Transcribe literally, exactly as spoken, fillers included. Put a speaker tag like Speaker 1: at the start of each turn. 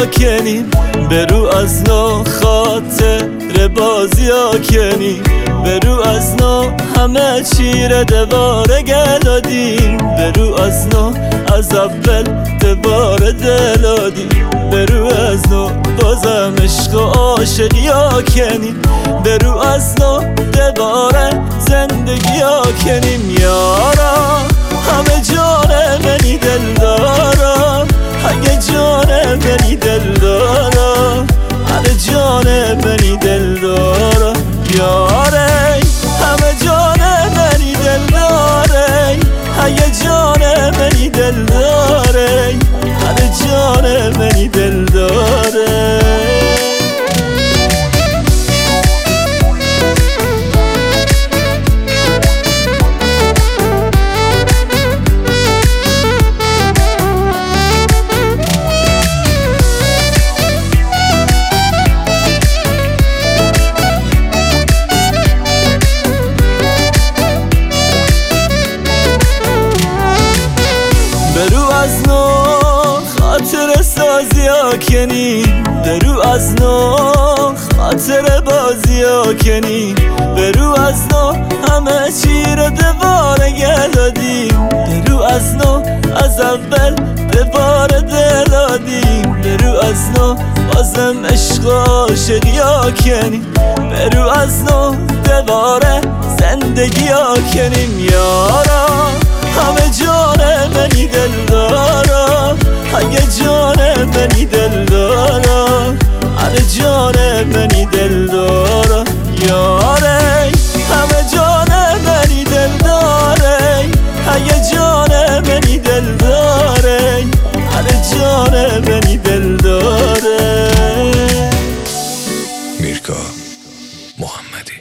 Speaker 1: کنیم، برو از نو خاطر بازی ها کنیم، برو از نو همه چی را دوباره گلادیم، برو از نو از اول دوباره دلادیم، برو از نو بازم عشق و عاشقی ها کنیم، برو از نو دوباره زندگی ها کنیم. یارا همه جان منی دلدارا، اگه جان منی دلدارا، همه جان منی دلدارا. یاره همه جان منی دلداره، اگه جان منی دلداره، همه جان منی دلداره. برو از نو خاطر سازی ها کنیم، برو از نو خاطر بازی ها کنیم، برو از نو همه چی رو دوباره گلادیم، برو از نو از اول دوباره دلادیم، برو از نو بازم عشق و عاشقی ها کنیم، برو از نو دوباره زندگی ها کنیم. یارا همه جان منی دلدارا، اگه جان منی دلدارا، همه جان منی دلدارا. یاره همه جان منی دلداره، اگه جان منی دلداره، همه جان منی دلداره.
Speaker 2: میرکا محمدی.